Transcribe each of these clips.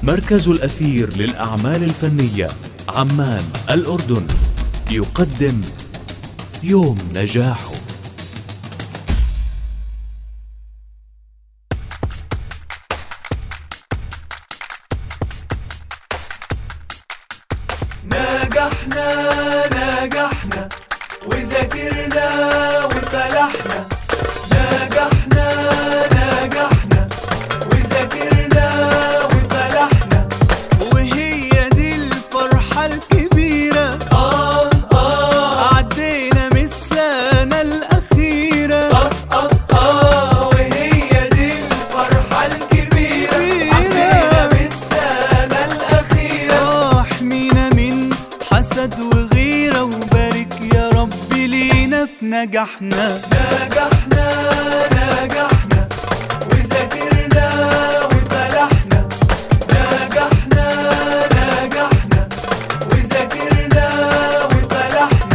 مركز الأثير للأعمال الفنية عمان الأردن يقدم يوم نجاحه. نجحنا وذاكرنا وفلحنا. نجحنا وذاكرنا وفلحنا، وهي دي الفرحة الكبيرة. عدينا من السنة الأخيرة. وهي دي الفرحة الكبيرة. عدينا من السنة الأخيرة. احمينا من حسد وغيرة، وبارك يا رب لينا في نجاحنا. نجحنا وذاكرنا وفلحنا. نجحنا وذاكرنا وفلحنا.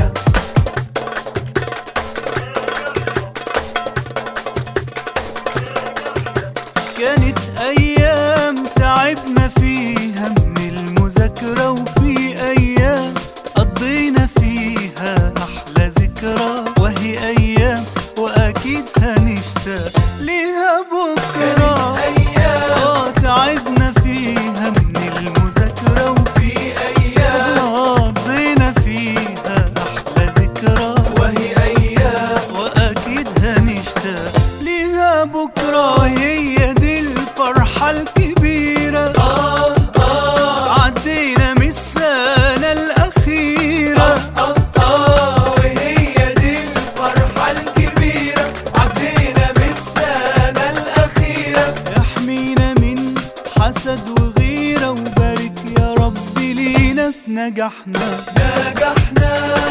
كانت أيام تعبنا فيها من المذاكرة، وفي أيام قضينا فيها أحلى ذكرى، وهي أيام وأكيد هنشتاق ليها بكرة. تعبنا فيها من المذاكرة، وفي أيام قضينا فيها أحلى ذكرى، وهي أيام وأكيد هنشتاق ليها بكرة. هي دي الفرحة الكبيرة. عدينا من السنة الأخيرة. وهي دي الفرحة الكبيرة. عدينا من السنة الأخيرة. احمينا من حسد وغيرة، وبارك يا رب لينا في نجاحنا. نجحنا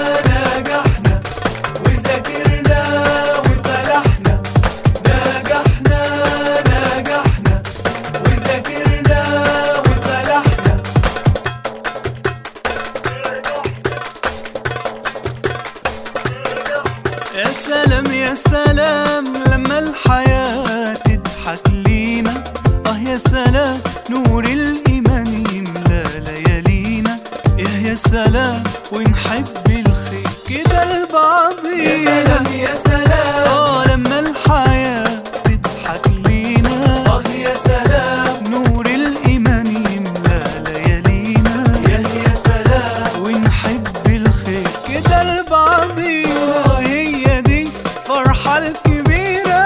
وذاكرنا وفلحنا. نجحنا وذاكرنا وفلحنا. يا سلام يا سلام لما الحياة تضحك لينا. يا سلام نور الإيمان يملى ليالينا. يا سلام ونحب الخير كده لبعضينا. يا سلام لما الحياة تضحك لينا. يا سلام نور الإيمان يملى ليالينا. يا سلام ونحب الخير كده لبعضينا. هي دي فرحة الكبيرة.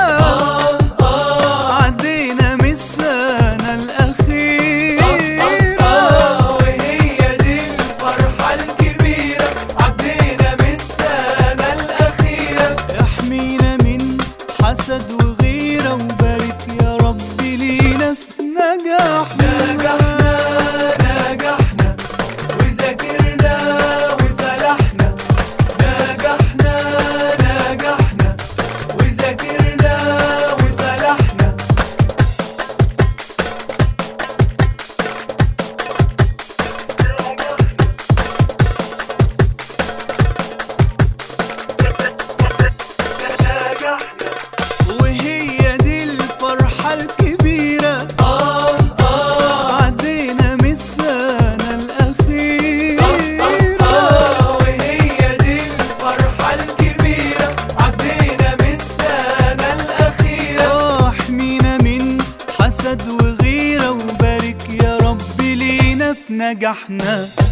عدينا من السنة الأخيرة. وهي دي الفرحة الكبيرة. عدينا من السنة الأخيرة. احمينا من حسد وغيرة، وبارك يا رب لينا في نجاحنا. نجحنا وذاكرنا وفلحنا. نجحنا وذاكرنا وفلحنا. وهي دي الفرحة الكبيرة. عدينا من السنة الأخيرة. وهي دي الفرحة الكبيرة. عدينا من السنة الأخيرة. احمينا من حسد وغيرة، وبارك يا رب لينا في نجاحنا.